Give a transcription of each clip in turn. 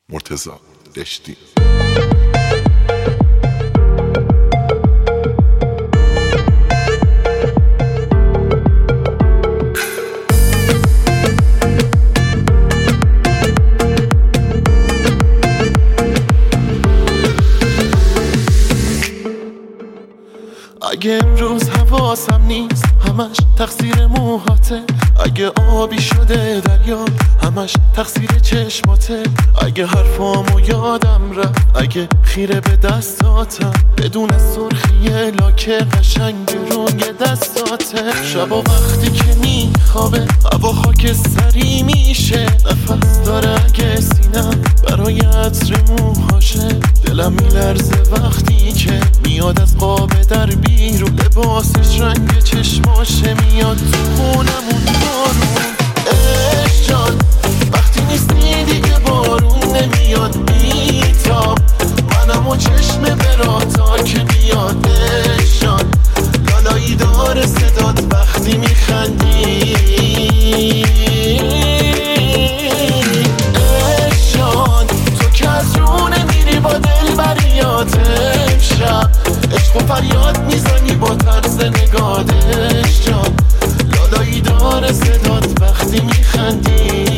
مرتضی دشتی. اگه امروز حواسم نیست همش تقصیر موهاته، اگه آبی شده دریا همش تقصیر چشماته، اگه حرفامو یادم رفت، اگه خیره به دستاتم بدون سرخی لاکه قشنگ روی دستاته. شبا وقتی که میخوابه هوا خاک سری میشه، نفس داره اگه سینم برای عطر موهاشه، دلم میلرزه وقتی که میاد از قاب در بیرون، لباسش رنگ چشماشه میاد تو خونمون بارون. عشق جان وقتی نیستی دیگه بارون نمیاد بیتاب، منم و چشم براتا که بیاد. عشق جان لالایی داره صدات وقتی میخندی، عشق جان تو که از رو نمیری با دل بریات امشب، عشق و فریاد میزنی با طرز نگات. عشق جان لالایی داره صدات وقتی میخندی.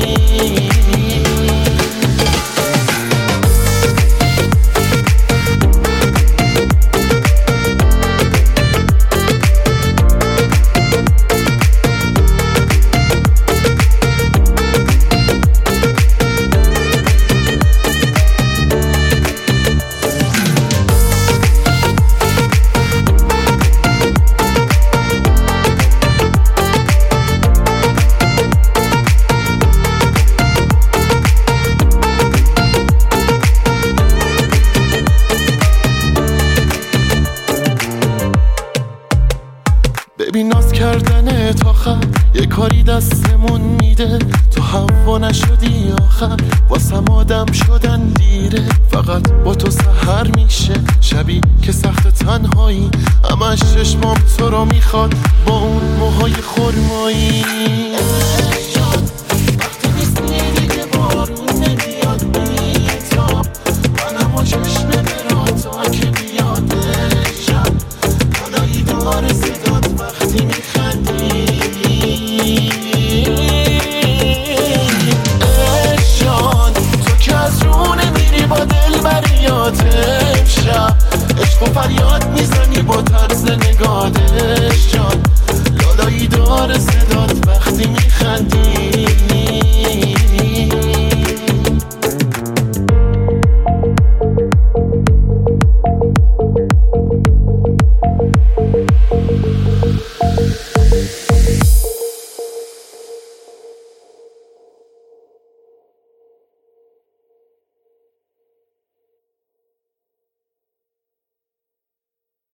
ببین ناز کردن تا خب یه کاری دستمون میده، تو هوا نشدی آخر واسم آدم شدن دیره، فقط با تو سحر میشه شبی که سخت تنهایی، همش چشمام تو رو میخواد با اون موهای خرمایی.